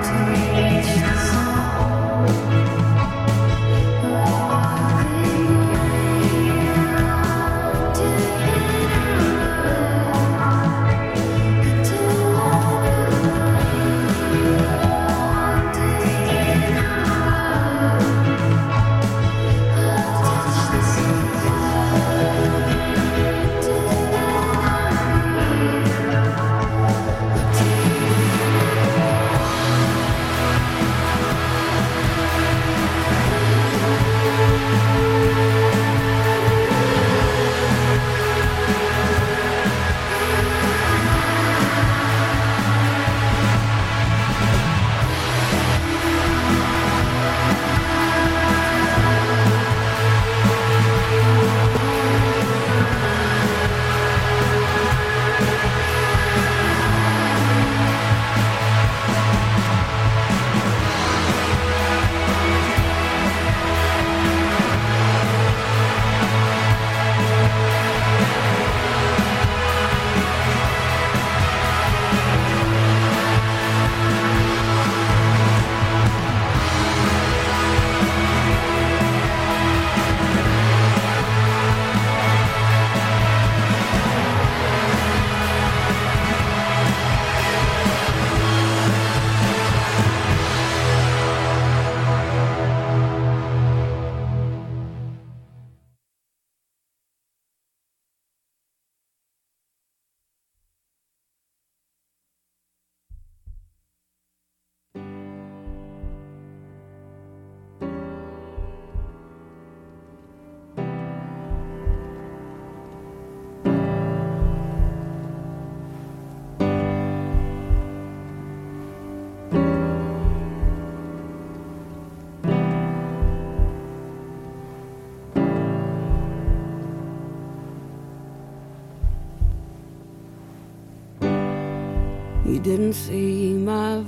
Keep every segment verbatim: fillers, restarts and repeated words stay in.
You didn't see my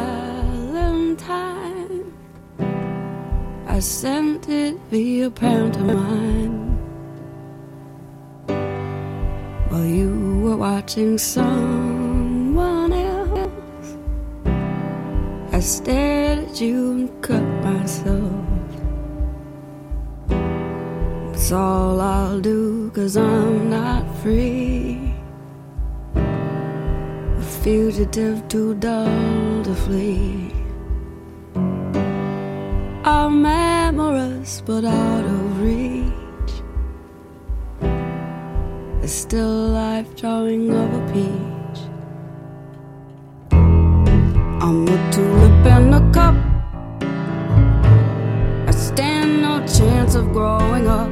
Valentine. I sent it via pantomime while you were watching someone else. I stared at you and cut myself. It's all I'll do, 'cause I'm not free, a fugitive too dull to flee. I'm amorous but out of reach. There's still life drawing of a peach. I'm a tulip in a cup. I stand no chance of growing up.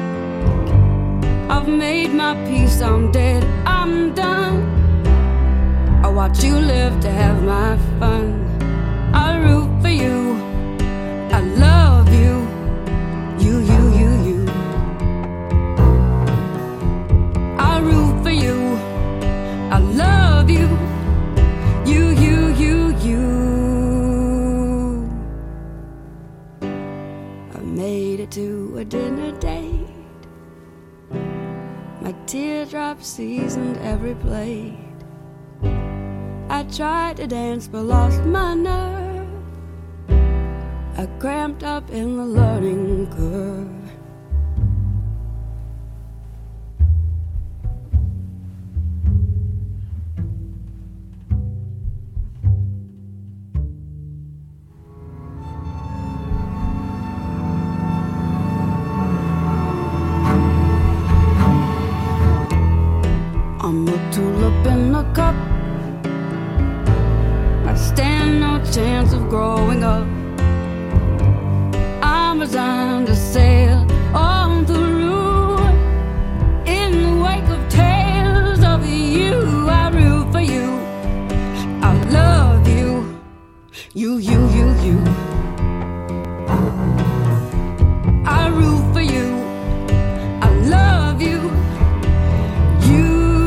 I've made my peace, I'm dead, I'm done. I watch you live to have my fun. I root for you, I love you, you, you, you, you. I root for you, I love you, you, you, you, you. I made it to a dinner date. My teardrops seasoned every plate. I tried to dance but lost my nerve. I cramped up in the learning curve. I'm a tulip in a cup. I stand no chance of growing up. I'm resigned to sail on through in the wake of tales of you. I root for you, I love you, you, you, you, you. I root for you, I love you, you.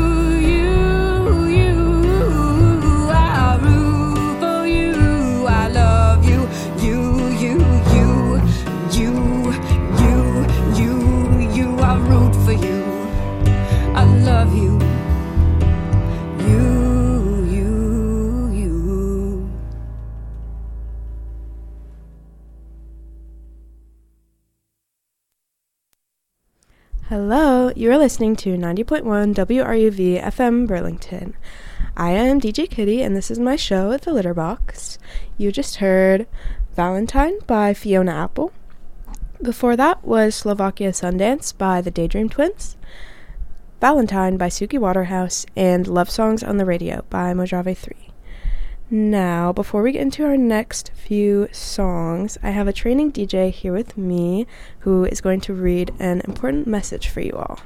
Love you, you, you, you. Hello, you are listening to ninety point one W R U V F M Burlington. I am D J Kitty, and this is my show, The Litter Box. You just heard Valentine by Fiona Apple. Before that was Slovakia Sundance by the Daydream Twins, Valentine by Suki Waterhouse, and Love Songs on the Radio by Mojave three. Now, before we get into our next few songs, I have a training D J here with me who is going to read an important message for you all.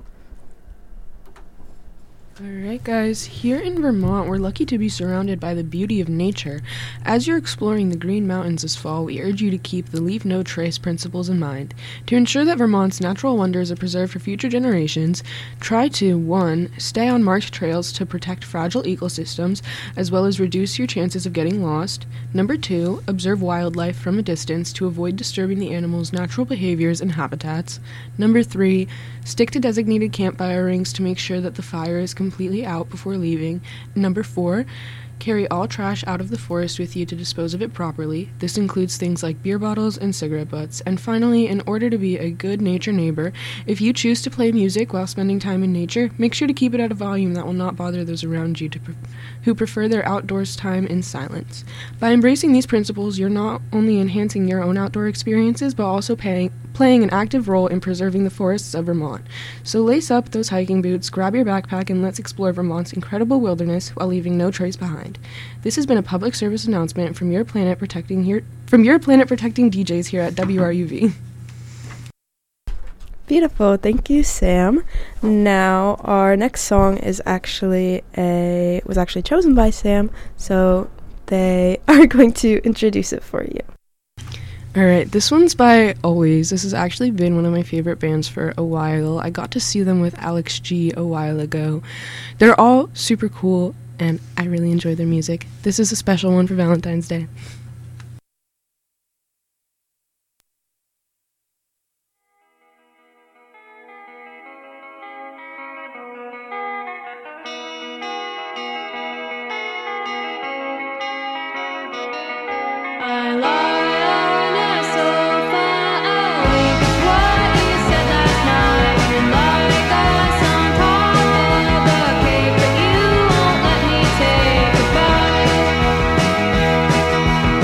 Alright guys, here in Vermont, we're lucky to be surrounded by the beauty of nature. As you're exploring the Green Mountains this fall, we urge you to keep the Leave No Trace principles in mind. To ensure that Vermont's natural wonders are preserved for future generations, try to one Stay on marked trails to protect fragile ecosystems, as well as reduce your chances of getting lost. Number two Observe wildlife from a distance to avoid disturbing the animals' natural behaviors and habitats. Number three Stick to designated campfire rings to make sure that the fire is completely out before leaving. Number four, carry all trash out of the forest with you to dispose of it properly. This includes things like beer bottles and cigarette butts. And finally, in order to be a good nature neighbor, if you choose to play music while spending time in nature, make sure to keep it at a volume that will not bother those around you to pre- who prefer their outdoors time in silence. By embracing these principles, you're not only enhancing your own outdoor experiences, but also paying, playing an active role in preserving the forests of Vermont. So lace up those hiking boots, grab your backpack, and let's explore Vermont's incredible wilderness while leaving no trace behind. This has been a public service announcement from your planet protecting here from your planet protecting D Js here at W R U V. Beautiful, thank you, Sam. Now, our next song is actually a was actually chosen by Sam, so they are going to introduce it for you. Alright, this one's by Always. This has actually been one of my favorite bands for a while. I got to see them with Alex G a while ago. They're all super cool, and I really enjoy their music. This is a special one for Valentine's Day. I lie on a sofa awake with what you said last night. Like us on top of a cake, but you won't let me take a bite.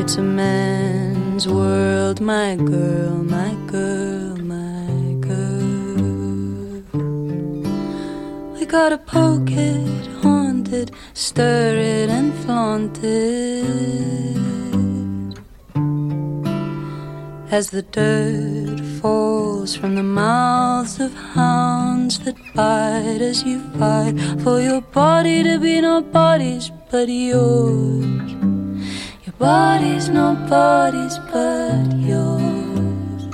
It's a man's world, my girl, my girl, my girl. We gotta poke it, haunt it, stir it and flaunt it. As the dirt falls from the mouths of hounds that bite as you fight for your body to be nobody's but yours. Your body's nobody's but yours.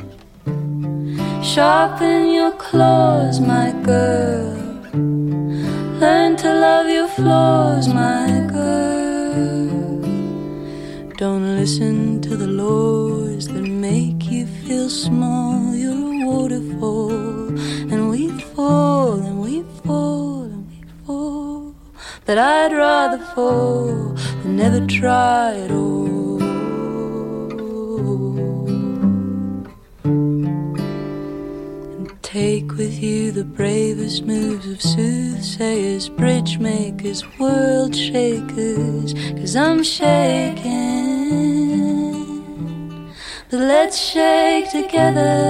Sharpen your claws, my girl. Learn to love your flaws, my girl. Don't listen to the laws that make you feel small. You're a waterfall, and we fall, and we fall, and we fall. But I'd rather fall than never try at all. And take with you the bravest moves of soothsayers, bridge makers, world shakers, 'cause I'm shaking. But let's shake together.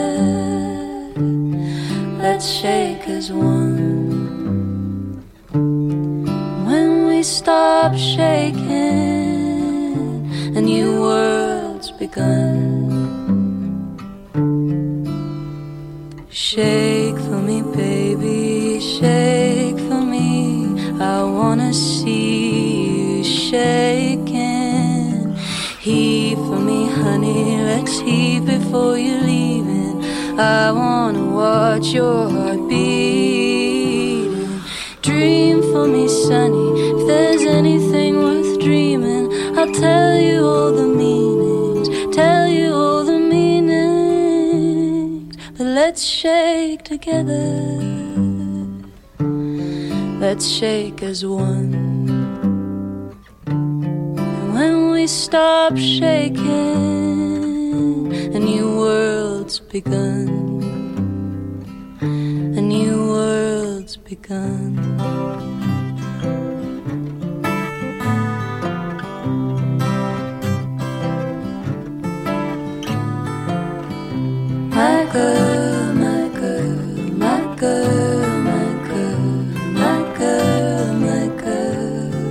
Let's shake as one. When we stop shaking, a new world's begun. Shake for me, baby, shake for me. I wanna see you shaking. Heave for me, honey, let's heave before you're leaving. I wanna watch your heart beating. Dream for me, sonny, if there's anything worth dreaming. I'll tell you all the meanings, tell you all the meanings. But let's shake together. Let's shake as one. When we stop shaking, a new world's begun. A new world's begun. My girl, my girl, my girl, my girl, my girl, my girl.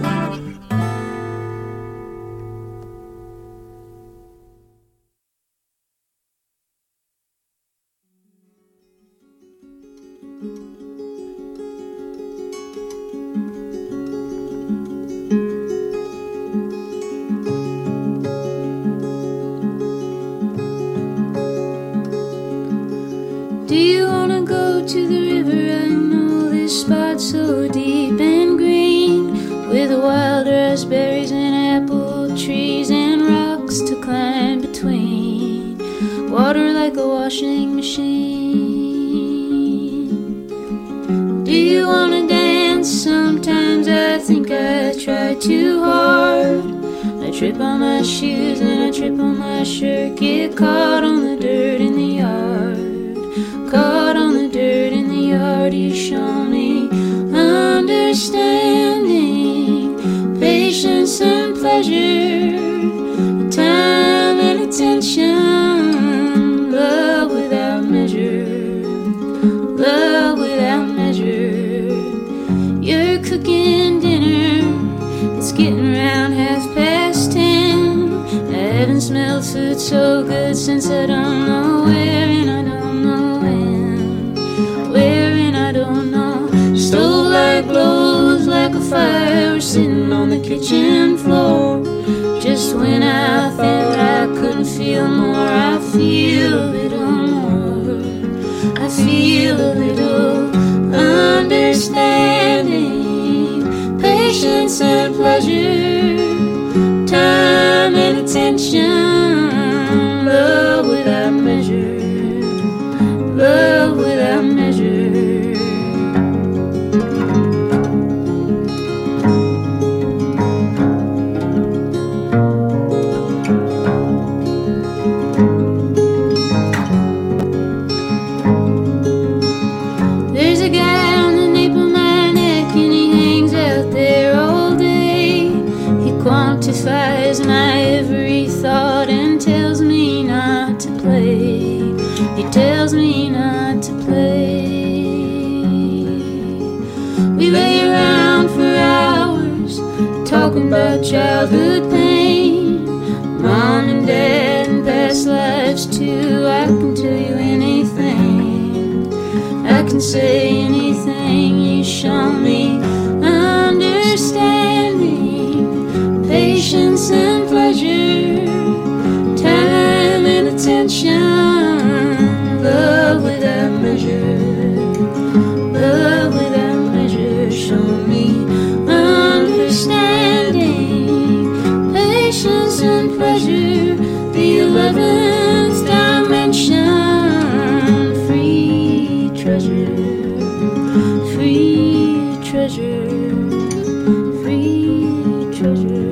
Do you wanna go to the river? I know this spot so deep and green, with wild raspberries and apple trees and rocks to climb between, water like a washing machine. Do you wanna dance? Sometimes I think I try too hard. I trip on my shoes and I trip on my shirt, get caught on the dirt in the yard. Caught on the dirt in the yard, you show me understanding, patience and pleasure, time and attention, love without measure, love without measure. You're cooking dinner, it's getting around half past ten. I haven't smelled food so good since I don't know where, and I don't know where, and I don't know. Stove light glows like a fire, we're sitting on the kitchen floor. Just when I thought I couldn't feel more, I feel a little more. I feel a little understanding, patience and pleasure, time and attention, love without measure, love without measure. There's a guy on the nape of my neck and he hangs out there all day. thought and tells me not to play. He tells me not to play. We lay around for hours talking about childhood pain, mom and dad and past lives too. I can tell you anything, I can say anything. You show me understanding, patience and pleasure, time and attention, love without measure, love without measure. Show me understanding, patience and pleasure, the eleventh dimension, free treasure, free treasure, free treasure.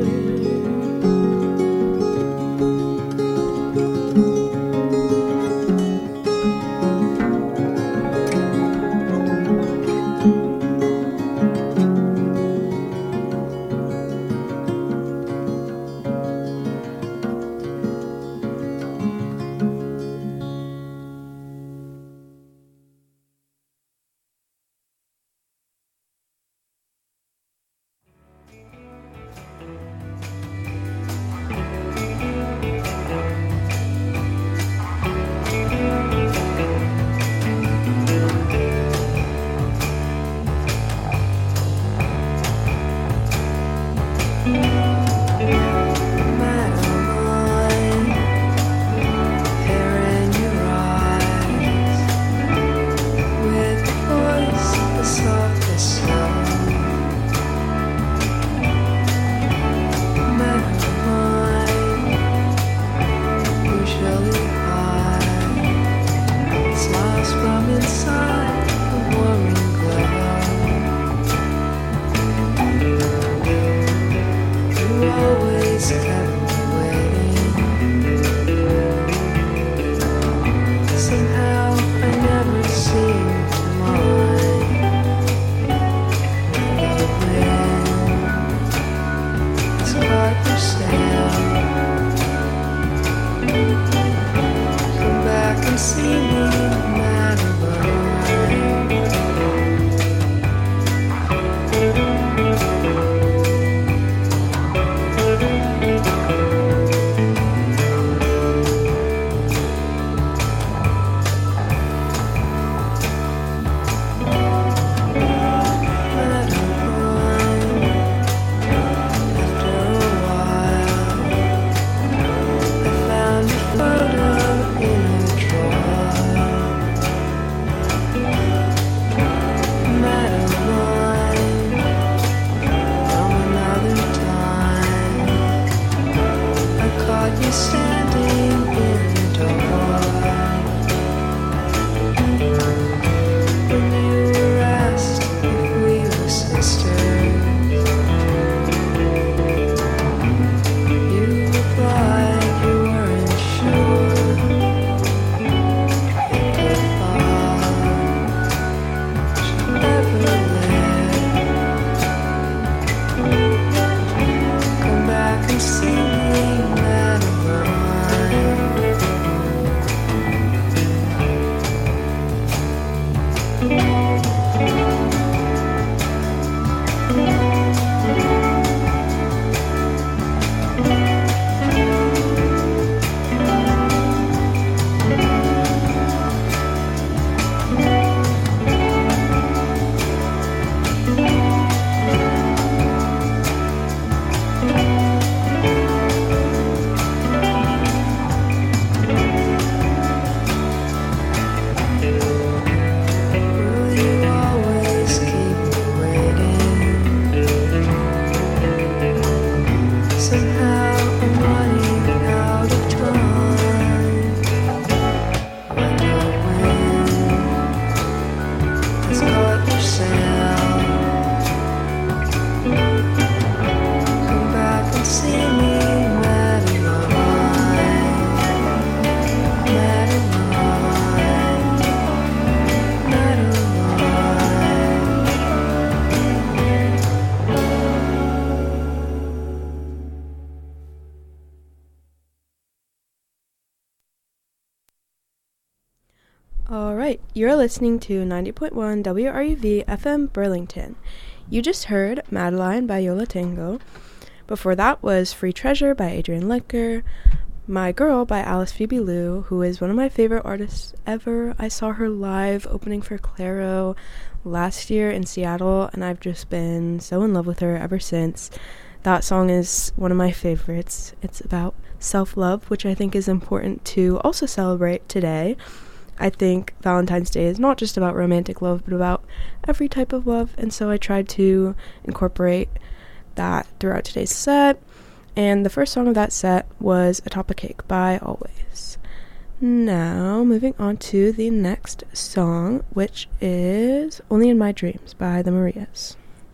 All right, you're listening to ninety point one W R U V F M Burlington. You just heard Madeline by Yola Tango. Before that was Free Treasure by Adrian Licker, My Girl by Alice Phoebe Liu, who is one of my favorite artists ever. I saw her live opening for Clairo last year in Seattle, and I've just been so in love with her ever since. That song is one of my favorites. It's about self-love, which I think is important to also celebrate today. I think Valentine's Day is not just about romantic love, but about every type of love, and so I tried to incorporate that throughout today's set. And the first song of that set was Atop a Cake by Always. Now, moving on to the next song, which is Only in My Dreams by the Marias.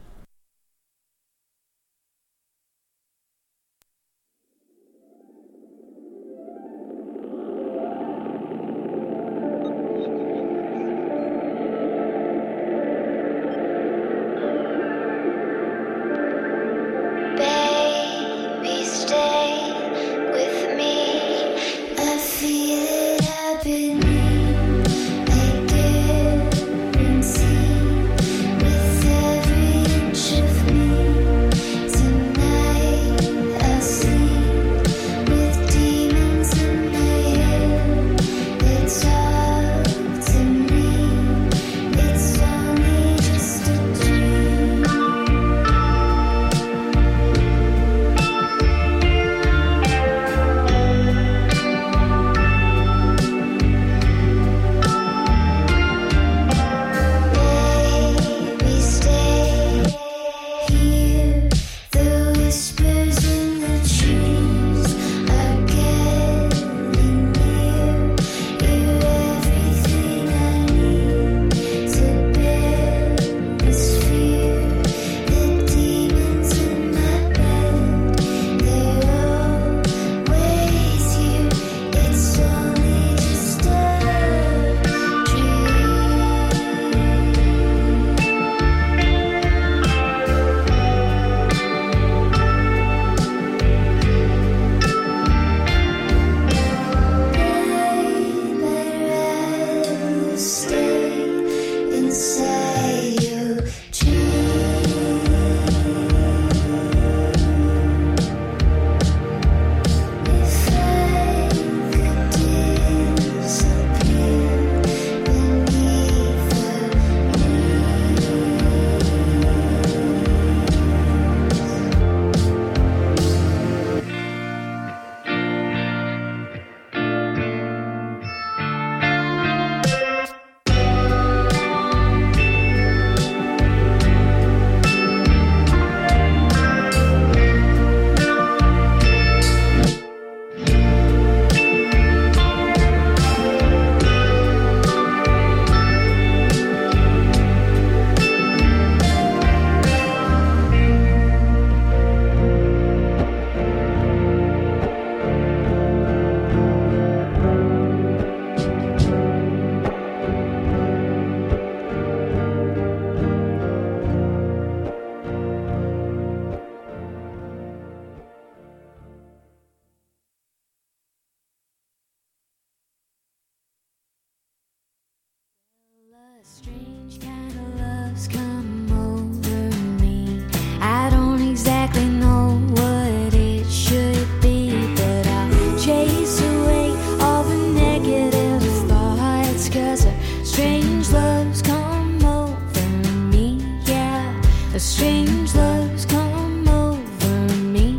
Strange kind of love's come over me. I don't exactly know what it should be, but I'll chase away all the negative thoughts, 'cause a strange love's come over me. Yeah, a strange love's come over me.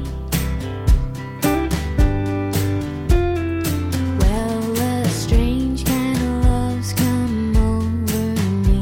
Well, a strange kind of love's come over me.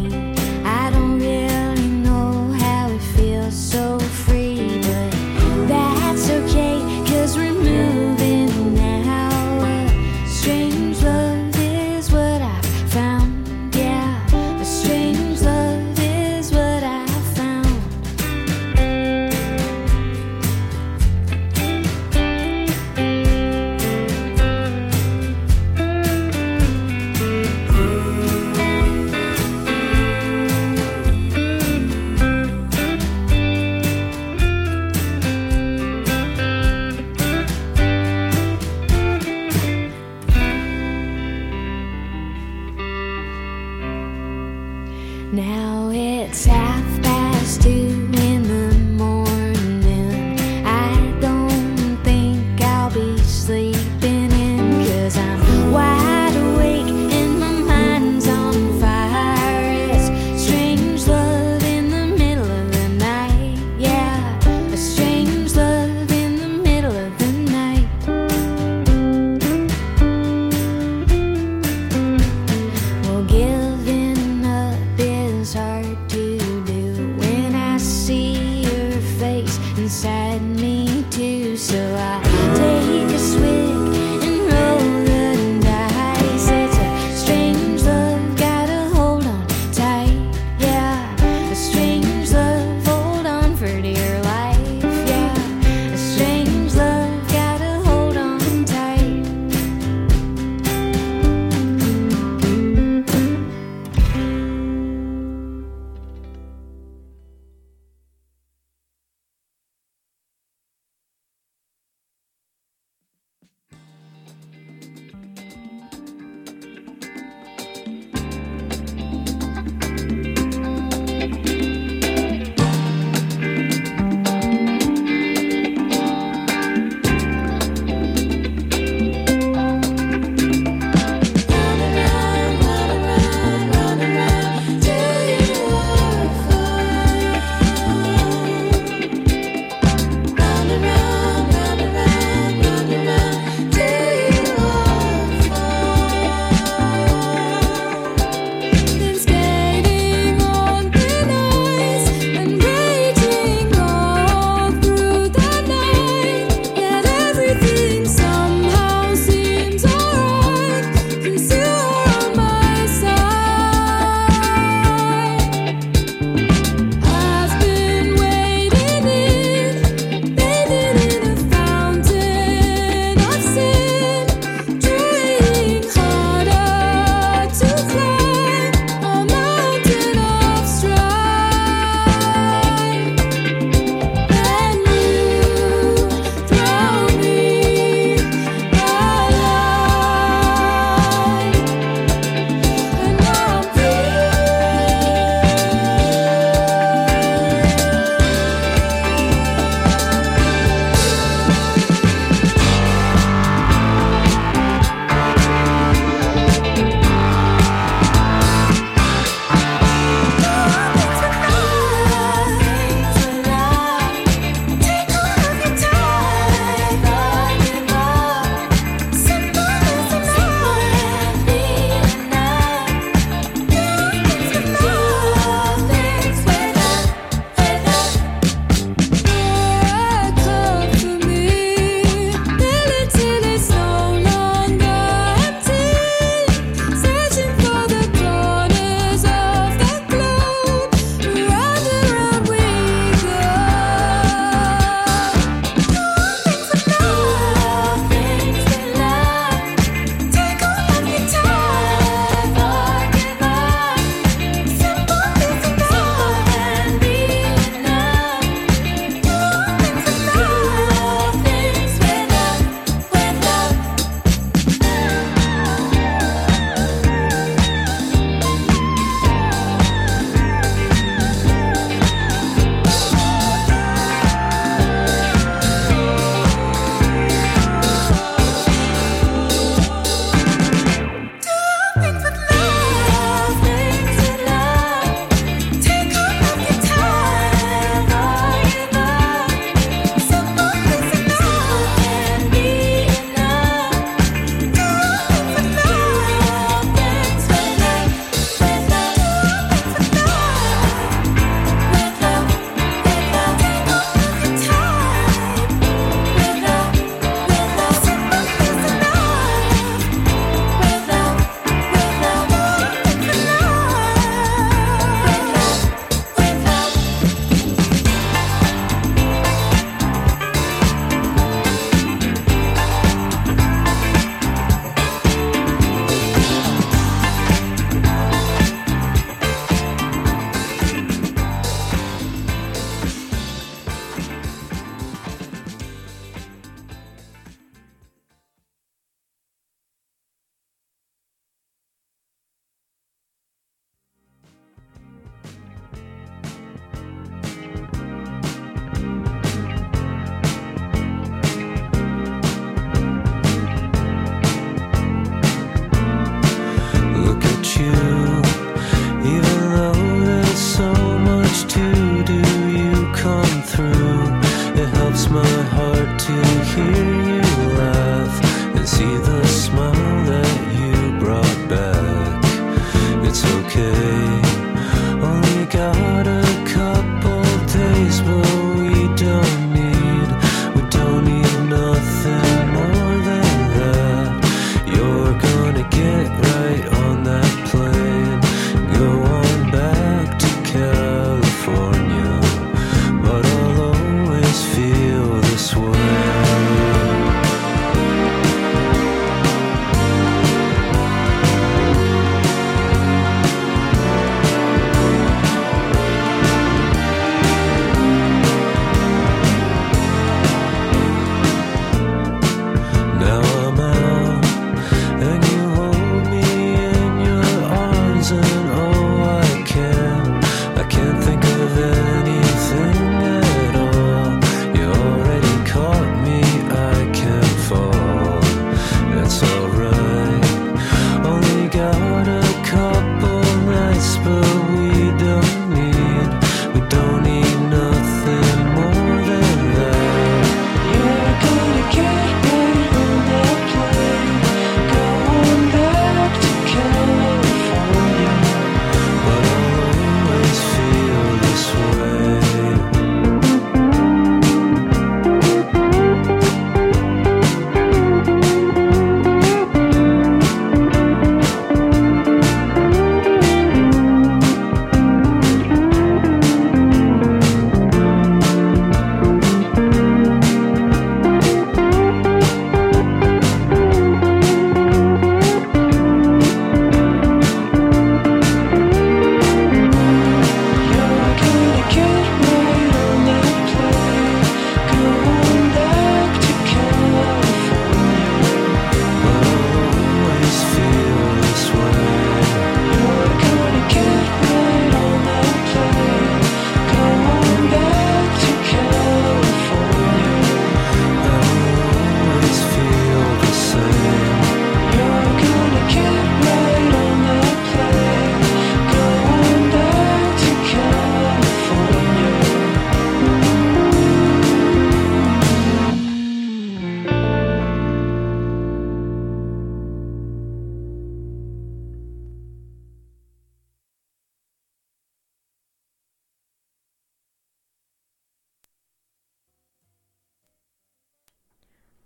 Now it's half past two in the morning. I don't think I'll be sleeping in, 'cause I'm wide awake and my mind's on fire. It's strange love in the middle of the night. Yeah, a strange love in the middle of the night. Well, giving up is hard to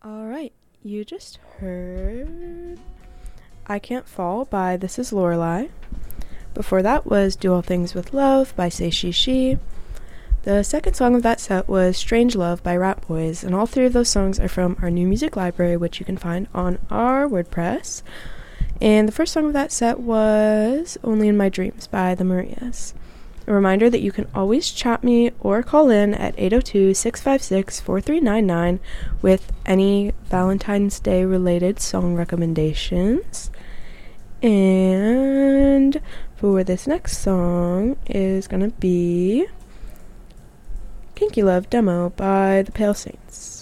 Alright, you just heard I Can't Fall by This Is Lorelei. Before that was Do All Things With Love by Say She She. The second song of that set was Strange Love by Rat Boys, and all three of those songs are from our new music library, which you can find on our WordPress. And the first song of that set was Only in My Dreams by the Marias. A reminder that you can always chat me or call in at eight oh two, six five six, four three nine nine with any Valentine's Day related song recommendations. And for this next song is going to be Kinky Love Demo by the Pale Saints.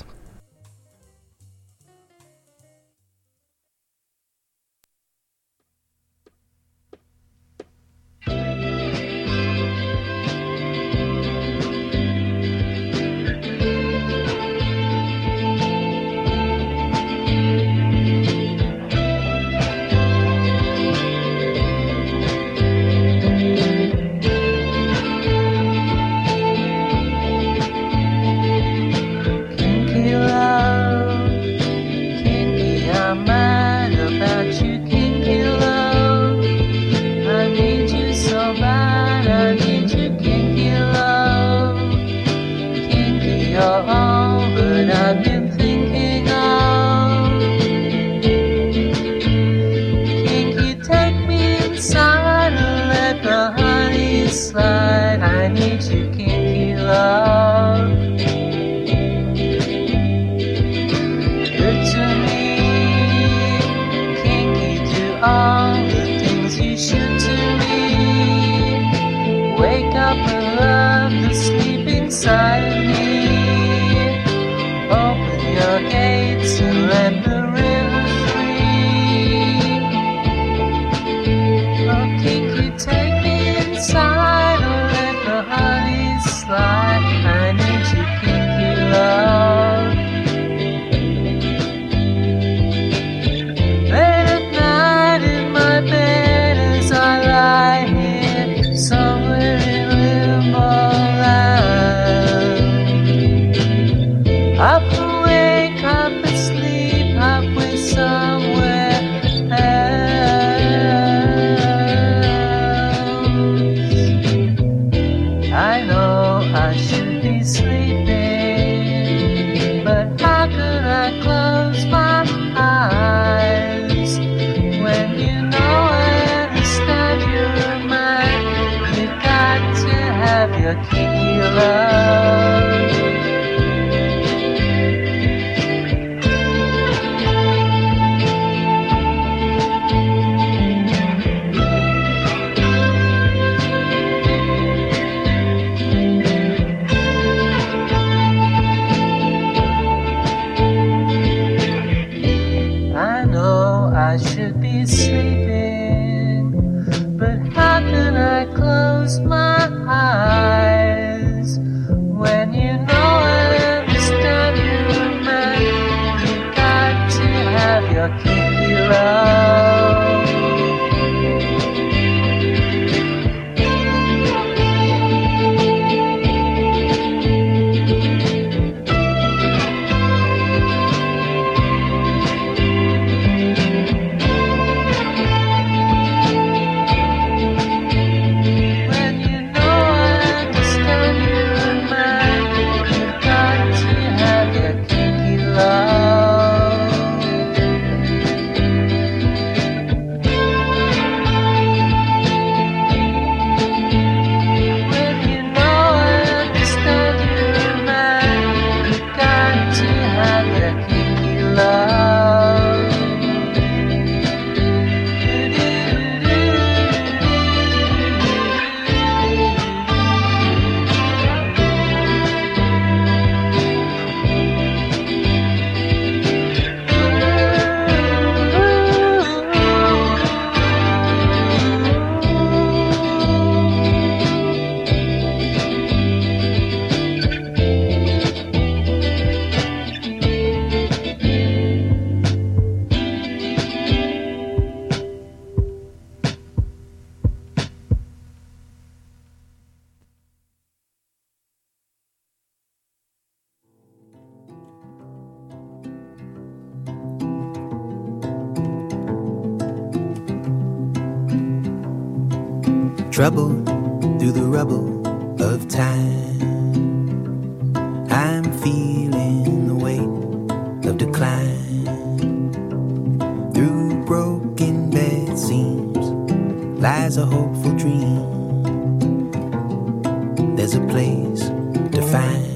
trouble through the rubble of time. I'm feeling the weight of decline. Through broken bed seams lies a hopeful dream. There's a place to find.